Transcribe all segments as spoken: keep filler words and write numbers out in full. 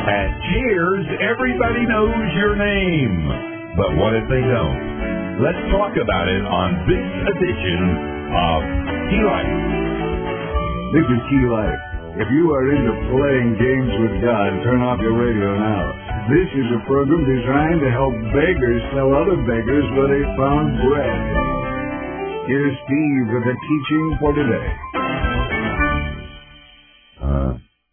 At Cheers, everybody knows your name. But what if they don't? Let's talk about it on this edition of Key Life. This is Key Life. If you are into playing games with God, turn off your radio now. This is a program designed to help beggars tell other beggars where they found bread. Here's Steve with the teaching for today. Uh,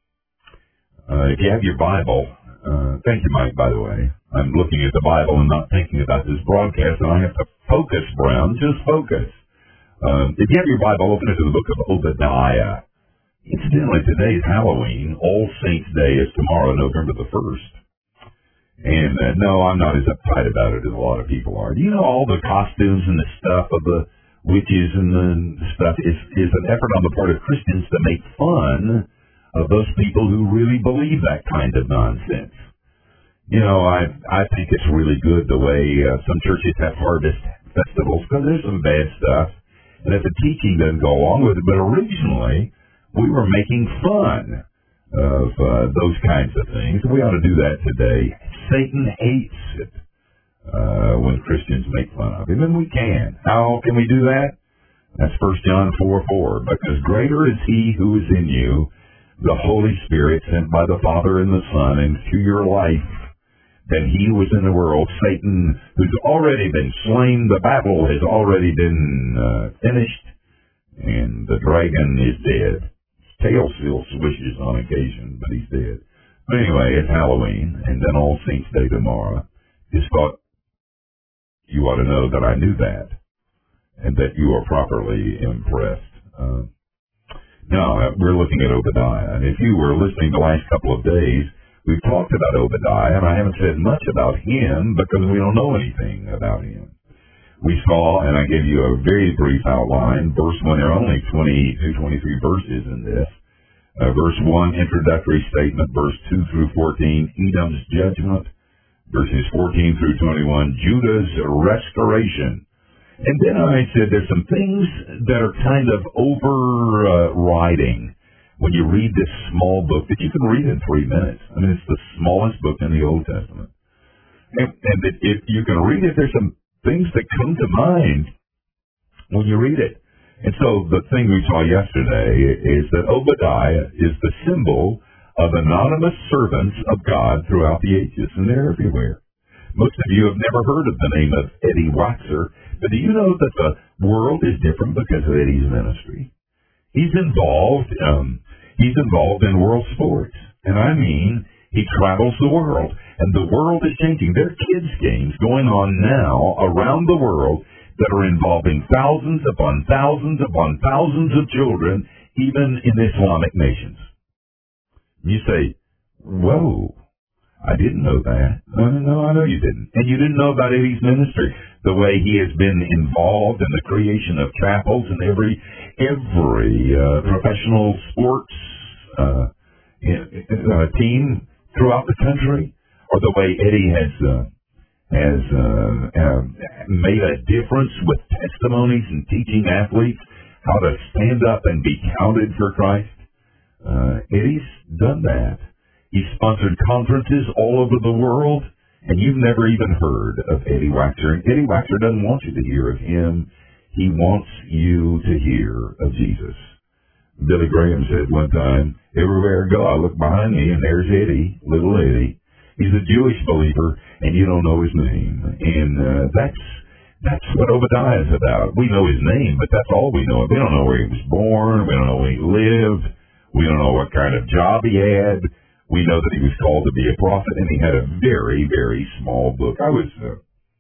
uh, if you have your Bible, uh, thank you, Mike, by the way. I'm looking at the Bible and not thinking about this broadcast, and I have to focus, Brown, just focus. Uh, if you have your Bible, open it to the book of Obadiah. Incidentally, today is Halloween. All Saints' Day is tomorrow, November the first. And uh, no, I'm not as uptight about it as a lot of people are. Do you know all the costumes and the stuff of the witches and the stuff is, is an effort on the part of Christians to make fun of those people who really believe that kind of nonsense. You know, I I think it's really good the way uh, some churches have harvest festivals, because there's some bad stuff, and if the teaching doesn't go along with it. But originally, we were making fun of uh, those kinds of things. We ought to do that today. Satan hates it uh, when Christians make fun of him, and we can. How can we do that? That's First John four four. Because greater is he who is in you, the Holy Spirit sent by the Father and the Son into your life, than he was in the world. Satan, who's already been slain, the battle has already been uh, finished, and the dragon is dead. Tail still swishes on occasion, but he's dead. But anyway, it's Halloween, and then All Saints' Day tomorrow. Just thought you ought to know that I knew that, and that you are properly impressed. Uh, now, we're looking at Obadiah, and if you were listening the last couple of days, we've talked about Obadiah, and I haven't said much about him because we don't know anything about him. We saw, and I gave you a very brief outline, verse one, there are only twenty-two, twenty-three verses in this. Uh, verse one, introductory statement, verse two through fourteen, Edom's judgment, verses fourteen through twenty-one, Judah's restoration. And then I said there's some things that are kind of overriding when you read this small book that you can read in three minutes. I mean, it's the smallest book in the Old Testament. And, and if you can read it, there's some things that come to mind when you read it. And so the thing we saw yesterday is that Obadiah is the symbol of anonymous servants of God throughout the ages, and they're everywhere. Most of you have never heard of the name of Eddie Waxer, but do you know that the world is different because of Eddie's ministry? He's involved, um, he's involved in world sports, and I mean, he travels the world, and the world is changing. There are kids' games going on now around the world that are involving thousands upon thousands upon thousands of children, even in Islamic nations. You say, whoa, I didn't know that. No, no, no, I know you didn't. And you didn't know about Eddie's ministry, the way he has been involved in the creation of chapels in every, every uh, professional sports uh, uh, team throughout the country, or the way Eddie has uh, has uh, uh, made a difference with testimonies and teaching athletes how to stand up and be counted for Christ. Uh, Eddie's done that. He's sponsored conferences all over the world, and you've never even heard of Eddie Waxer. And Eddie Waxer doesn't want you to hear of him. He wants you to hear of Jesus. Billy Graham said one time, everywhere I go, I look behind me, and there's Eddie, little Eddie. He's a Jewish believer, and you don't know his name. And uh, that's that's what Obadiah is about. We know his name, but that's all we know. We don't know where he was born. We don't know where he lived. We don't know what kind of job he had. We know that he was called to be a prophet, and he had a very, very small book. I was uh,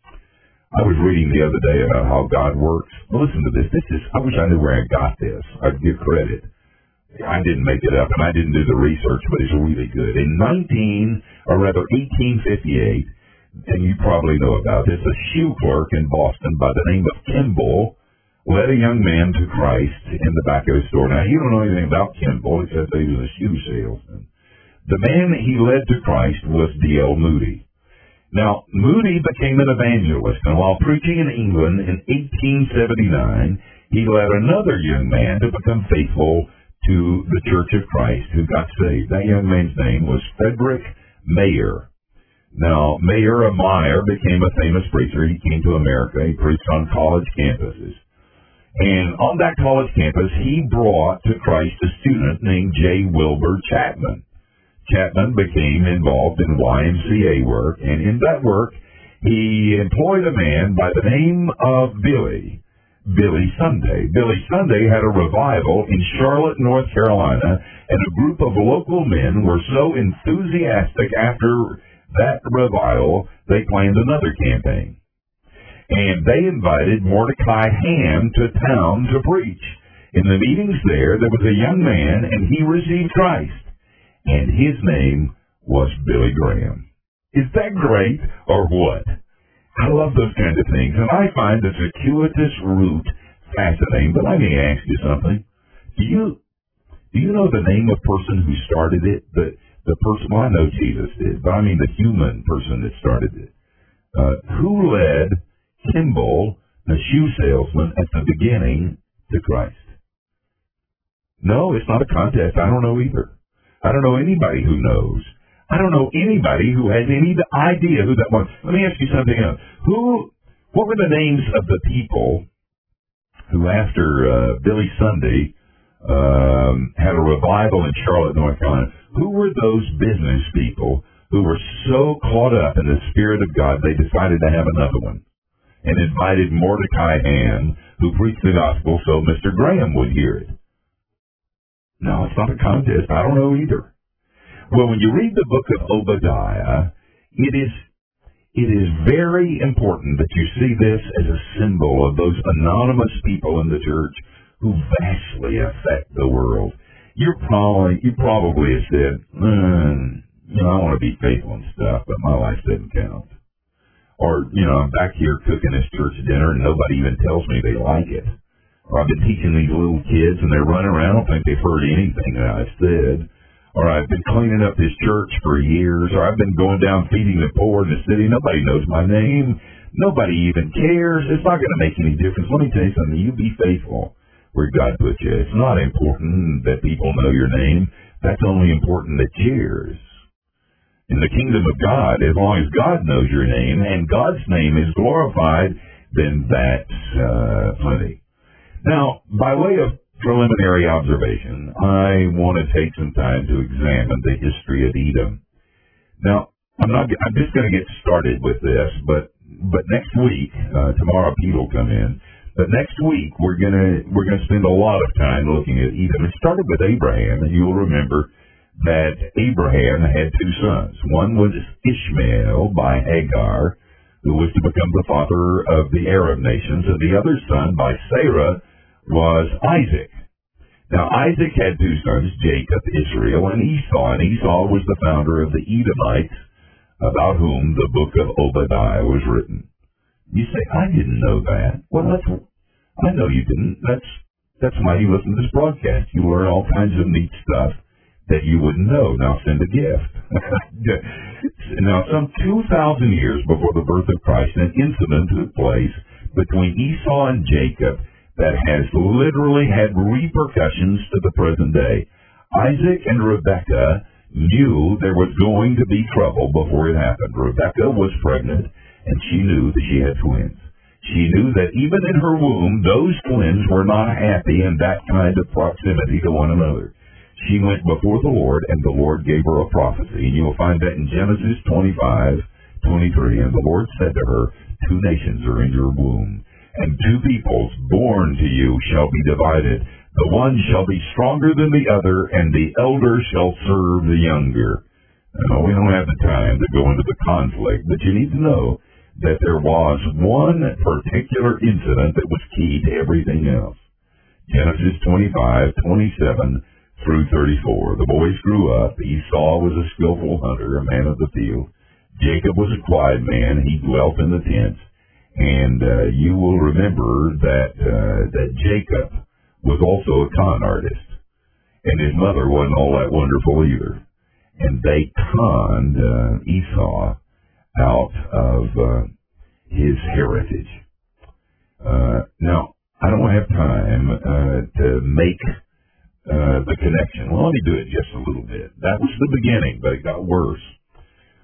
I was reading the other day about how God works. Well, listen to this. This is, I wish I knew where I got this. I'd give credit. I didn't make it up, and I didn't do the research, but it's really good. In nineteen, or rather eighteen fifty-eight, and you probably know about this, a shoe clerk in Boston by the name of Kimball led a young man to Christ in the back of his store. Now, you don't know anything about Kimball except that he was a shoe salesman. The man he led to Christ was D L Moody. Now, Moody became an evangelist, and while preaching in England in eighteen seventy-nine, he led another young man to become faithful to the Church of Christ who got saved. That young man's name was Frederick Mayer. Now, Mayer of Meyer became a famous preacher. He came to America. He preached on college campuses. And on that college campus, he brought to Christ a student named J. Wilbur Chapman. Chapman became involved in Y M C A work, and in that work, he employed a man by the name of Billy, Billy Sunday. Billy Sunday had a revival in Charlotte, North Carolina, and a group of local men were so enthusiastic after that revival, they planned another campaign. And they invited Mordecai Ham to town to preach. In the meetings there, there was a young man, and he received Christ. And his name was Billy Graham. Is that great, or what? I love those kinds of things, and I find the circuitous route fascinating. But let me ask you something. Do you do you know the name of the person who started it? The The person, well, I know Jesus did, but I mean the human person that started it. Uh, who led Kimball, the shoe salesman, at the beginning to Christ? No, it's not a contest. I don't know either. I don't know anybody who knows. I don't know anybody who has any idea who that was. Let me ask you something else. Who, what were the names of the people who, after uh, Billy Sunday, um, had a revival in Charlotte, North Carolina? Who were those business people who were so caught up in the Spirit of God they decided to have another one and invited Mordecai Ham, who preached the gospel, so Mister Graham would hear it? No, it's not a contest. I don't know either. Well, when you read the book of Obadiah, it is it is very important that you see this as a symbol of those anonymous people in the church who vastly affect the world. You're probably, you probably have said, mm, you know, I want to be faithful and stuff, but my life doesn't count. Or, you know, I'm back here cooking this church dinner and nobody even tells me they like it. Or I've been teaching these little kids and they're running around. I don't think they've heard anything that I've said. Or I've been cleaning up this church for years. Or I've been going down feeding the poor in the city. Nobody knows my name. Nobody even cares. It's not going to make any difference. Let me tell you something. You be faithful where God put you. It's not important that people know your name. That's only important that cheers. In the kingdom of God, as long as God knows your name and God's name is glorified, then that's uh, plenty. Now, by way of preliminary observation, I want to take some time to examine the history of Edom. Now, I'm not. I'm just going to get started with this, but but next week, uh, tomorrow Pete will come in. But next week we're gonna we're gonna spend a lot of time looking at Edom. It started with Abraham, and you'll remember that Abraham had two sons. One was Ishmael by Hagar, who was to become the father of the Arab nations, and the other son by Sarah was Isaac. Now Isaac had two sons, Jacob, Israel, and Esau, and Esau was the founder of the Edomites, about whom the book of Obadiah was written. You say, I didn't know that. Well, that's, I know you didn't. That's that's why you listen to this broadcast. You learn all kinds of neat stuff that you wouldn't know. Now send a gift. Now, some two thousand years before the birth of Christ, an incident took place between Esau and Jacob that has literally had repercussions to the present day. Isaac and Rebekah knew there was going to be trouble before it happened. Rebekah was pregnant, and she knew that she had twins. She knew that even in her womb, those twins were not happy in that kind of proximity to one another. She went before the Lord, and the Lord gave her a prophecy. And you'll find that in Genesis twenty-five, twenty-three. And the Lord said to her, two nations are in your womb, and two peoples born to you shall be divided. The one shall be stronger than the other, and the elder shall serve the younger. Now, we don't have the time to go into the conflict, but you need to know that there was one particular incident that was key to everything else. Genesis twenty-five, twenty-seven through thirty-four. The boys grew up. Esau was a skillful hunter, a man of the field. Jacob was a quiet man. He dwelt in the tents. And uh, you will remember that uh, that Jacob was also a con artist. And his mother wasn't all that wonderful either. And they conned uh, Esau out of uh, his heritage. Uh, now, I don't have time uh, to make uh, the connection. Well, let me do it just a little bit. That was the beginning, but it got worse.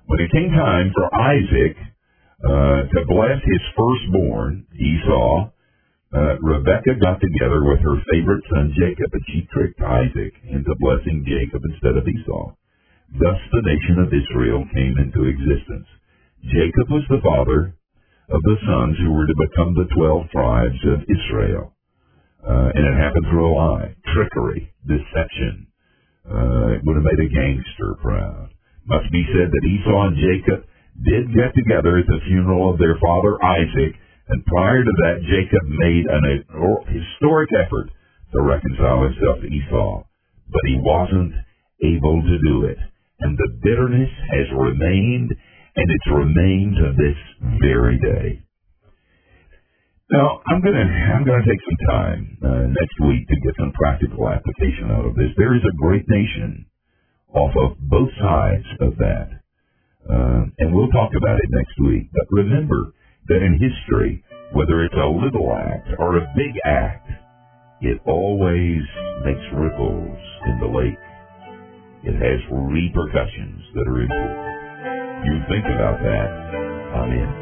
When it came time for Isaac uh, to bless his firstborn, Esau, uh, Rebekah got together with her favorite son Jacob, and she tricked Isaac into blessing Jacob instead of Esau. Thus the nation of Israel came into existence. Jacob was the father of the sons who were to become the twelve tribes of Israel. Uh, and it happened through a lie, trickery, deception. Uh, it would have made a gangster proud. Must be said that Esau and Jacob did get together at the funeral of their father Isaac, and prior to that, Jacob made an historic effort to reconcile himself to Esau, but he wasn't able to do it. And the bitterness has remained, and it's remained to this very day. Now, I'm gonna I'm gonna take some time uh, next week to get some practical application out of this. There is a great nation off of both sides of that, uh, and we'll talk about it next week. But remember that in history, whether it's a little act or a big act, it always makes ripples in the lake. It has repercussions that are important. You think about that, I'm in.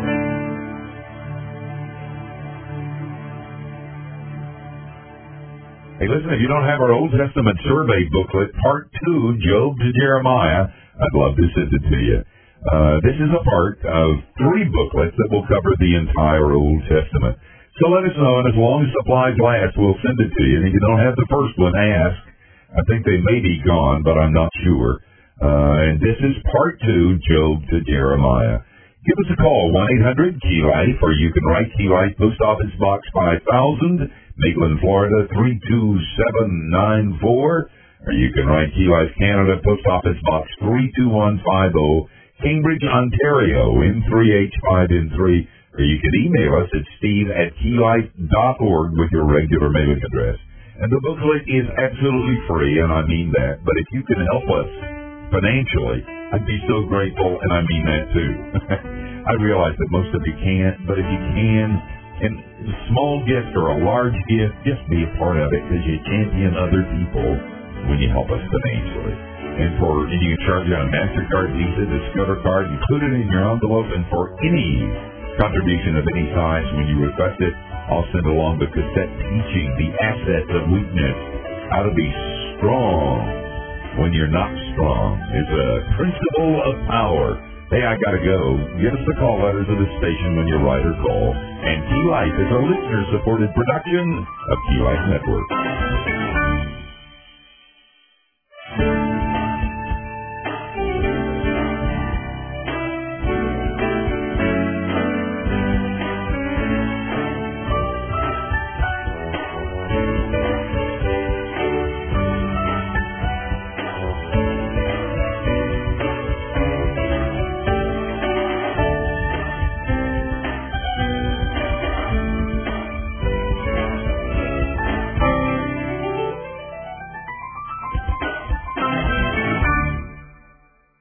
Hey, listen, if you don't have our Old Testament survey booklet, part two, Job to Jeremiah, I'd love to send it to you. Uh, this is a part of three booklets that will cover the entire Old Testament. So let us know, and as long as supplies last, we'll send it to you. And if you don't have the first one, ask. I think they may be gone, but I'm not sure. Uh, and this is part two, Job to Jeremiah. Give us a call, one eight hundred Key Life, or you can write Key Life, Post Office Box five thousand, Maitland, Florida, three two seven nine four. Or you can write Key Life Canada, Post Office Box three two one five zero, Cambridge, Ontario, N three H five N three. Or you can email us at steve at keylife dot org with your regular mailing address. And the booklet is absolutely free, and I mean that. But if you can help us financially, I'd be so grateful, and I mean that too. I realize that most of you can't, but if you can, and a small gift or a large gift, just be a part of it, because you champion other people when you help us financially. And for and you can charge it on MasterCard, Visa, Discover Card, include it in your envelope, and for any contribution of any size when you request it, I'll send along the cassette teaching the assets of weakness, how to be strong when you're not strong. It's a principle of power. Hey, I gotta go. Give us the call letters of the station when you write or call. And Key Life is a listener-supported production of Key Life Network.